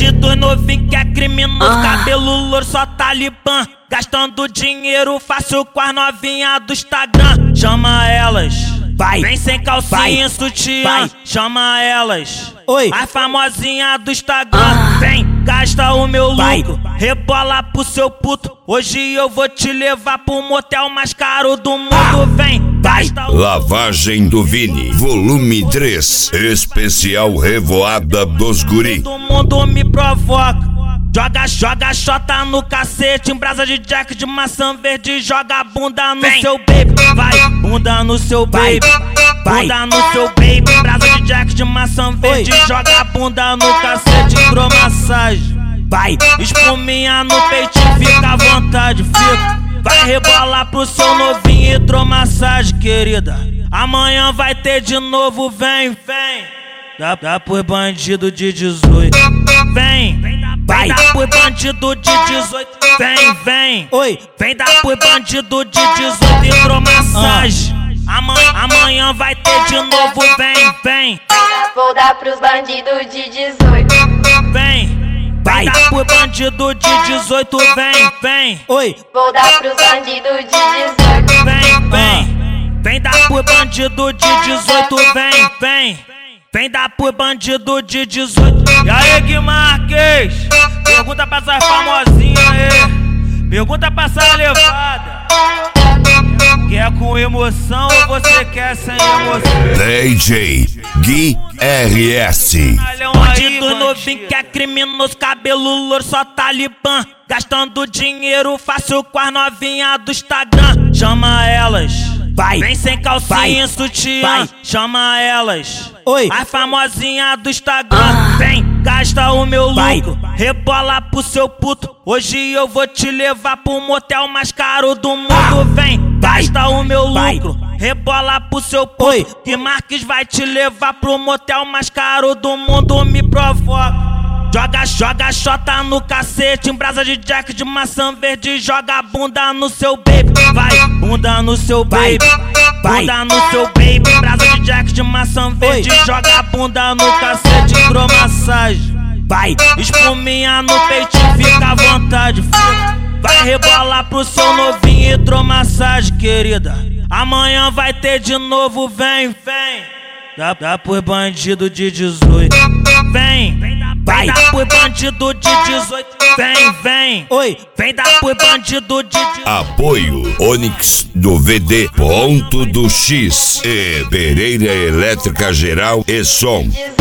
Bandido novinho que é criminoso, cabelo louro, só talibã. Gastando dinheiro fácil com as novinhas do Instagram. Chama elas, vai. Vem sem calcinha e sutiã, vai. Chama elas, oi. As famosinhas do Instagram. Vem, gasta o meu lucro, rebola pro seu puto. Hoje eu vou te levar pro motel mais caro do mundo. Vem, gasta o... Lavagem do Vini, volume 3, especial Revoada dos Guri. Todo mundo me provoca. Joga xota no cacete, em brasa de jack de maçã verde. Joga bunda no seu baby, vai. Bunda no seu baby, bunda no seu baby. Brasa de jack de maçã verde. Joga bunda no cacete, hidromassagem, vai. Espuminha no peitinho, fica à vontade, fica. Vai rebolar pro seu novinho, hidromassagem, querida. Amanhã vai ter de novo, vem, vem. Dá por bandido de 18, vem. Vem dar por bandido de 18, vem, vem. Oi, vem dar por bandido de 18, hidromassagem. Amanhã vai ter de novo, vem, vem. Vou dar pros bandidos de 18. Vem, vai dar por bandido de 18, vem, vem. Oi, vou dar pros bandidos de 18. Vem, vem. Vem dar por bandido de 18, vem, vem. Vem dar por bandido de 18. E aí, Gui Marques? Pergunta pra essas famosinhas aí. Pergunta pra essa levada. Quer com emoção ou você quer sem emoção? DJ Gui RS. Bandido novinho que é criminoso, cabelo louro, só talibã. Gastando dinheiro fácil com as novinhas do Instagram. Chama elas, vai. Vem sem calcinha e sutiã, vai. Chama elas, oi. As famosinhas do Instagram. Vem, gasta o meu lucro, rebola pro seu puto. Hoje eu vou te levar pro motel mais caro do mundo. Vem, gasta o meu lucro, rebola pro seu puto. Que Marques vai te levar pro motel mais caro do mundo, me provoca. Joga xota no cacete, em brasa de jack de maçã verde. Joga bunda no seu baby, vai. Bunda no seu baby, bunda no seu baby. Brasa de jack de maçã verde. Joga bunda no cacete, hidromassagem, vai. Espuminha no peitinho, fica à vontade, fica. Vai rebolar pro seu novinho, hidromassagem, querida. Amanhã vai ter de novo, vem, vem. Dá por bandido de 18, vem. Vem dar por bandido de 18, vem, vem. Oi, vem dar por bandido de 18. Apoio Onix do VD Ponto do X e Pereira Elétrica Geral e Som.